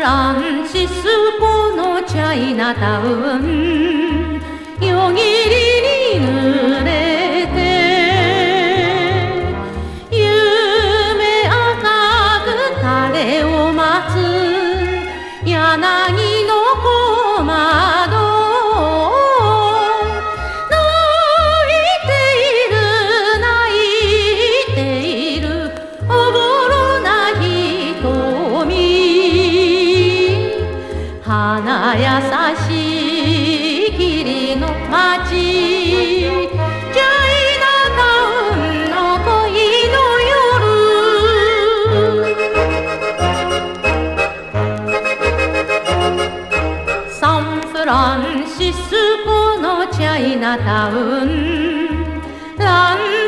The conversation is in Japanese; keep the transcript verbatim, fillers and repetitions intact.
ランシスコのチャイナタウン、夜霧に濡れて夢赤く彼を待つ柳の小窓、泣いている泣いているおぼろな瞳、華やさしい霧の街、チャイナタウンの恋の夜、サンフランシスコのチャイナタウン、ラン